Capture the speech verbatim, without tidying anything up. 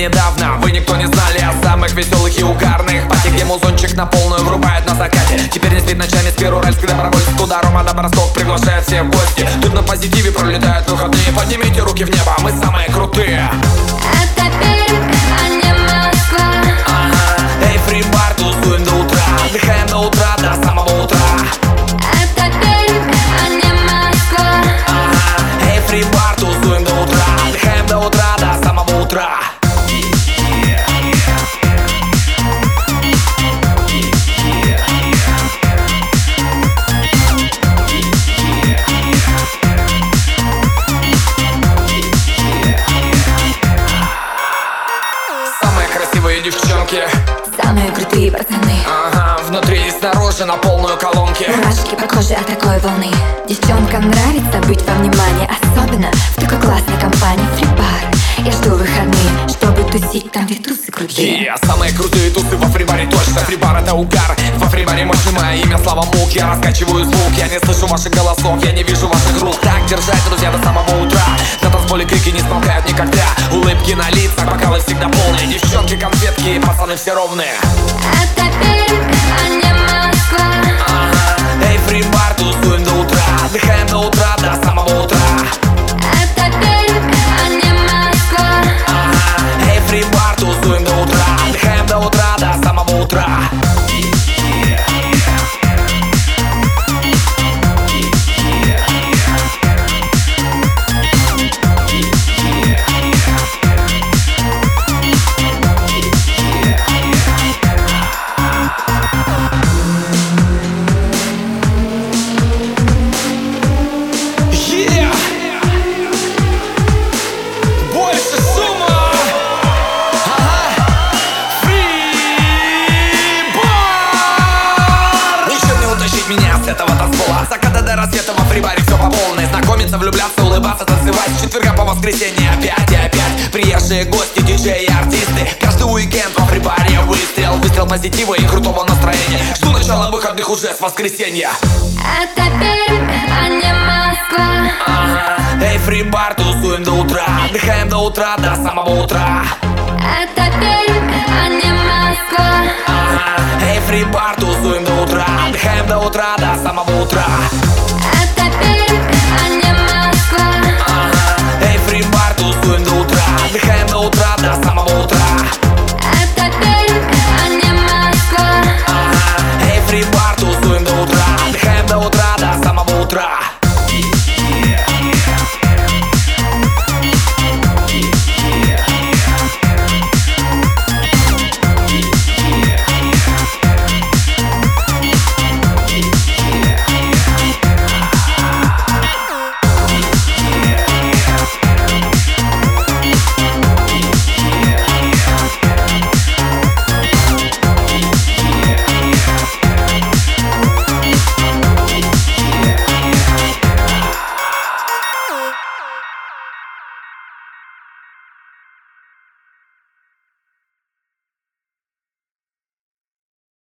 недавно. Вы никто не знали о самых веселых и угарных пати, где музончик на полную врубает на закате. Теперь не спит ночами с Первоуральска до Добровольска, туда Рома Добросток приглашает всех в гости. Тут на позитиве пролетают выходные. Поднимите руки в небо, мы самые крутые. Это Пермь, а не Москва. Ага. Эй, фри-бар, тусуем до утра, отдыхаем до утра, до самого утра. Это Пермь, а не Москва. Ага. Эй, фри-бар, тусуем до утра, отдыхаем до утра, до самого утра. Самые красивые девчонки, Самые крутые пацаны. ага, внутри и снаружи на полную колонки. Мурашки по коже от такой волны. Девчонкам нравится быть во внимании, особенно в такой классной компании. Фри-бар, я жду выходные, чтобы тусить там, где тусы крутые. Yeah, самые крутые тусы во фри-баре точно. Фри-бар это угар, во фри-баре мощный мое имя, Слава Мук. Я раскачиваю звук, я не слышу ваших голосов, я не вижу ваших рук. Так держать, друзья, до самого утра. На танцполе крики не смолкают никогда. Улыбки на лицах, бокалы всегда полные. Девчонки, конфетки, пацаны все ровные. Это Пермь, а не Москва. Ага. Эй, фри-бар, тусуем до утра, отдыхаем до утра, до самого утра. Это Пермь, а не Москва. Ага. Эй, фри-бар, тусуем до утра, отдыхаем до утра, до самого утра. Меня с этого танцпола, от заката до рассвета во фри-баре все по полной. Знакомиться, влюбляться, улыбаться, танцевать с четверга по воскресенье опять и опять. Приезжие гости, диджеи и артисты. Каждый уикенд во фри-баре выстрел. Выстрел позитива и крутого настроения. Жду начала выходных уже с воскресенья. Это Пермь, а не Москва. Ага. Эй, фри-бар, тусуем до утра, отдыхаем до утра, до самого утра. Это Пермь, а не Москва. Ага. Эй, фри-бар, тусуем до утра, отдыхаем до утра, до самого утра. Это Пермь, а не Москва. Ага. Эй, фри-бар, тусуем до утра, отдыхаем до утра, до самого утра. Это Пермь, а не Москва. Ага. Эй, фри-бар, тусуем до утра, отдыхаем до утра, до самого утра. Oh.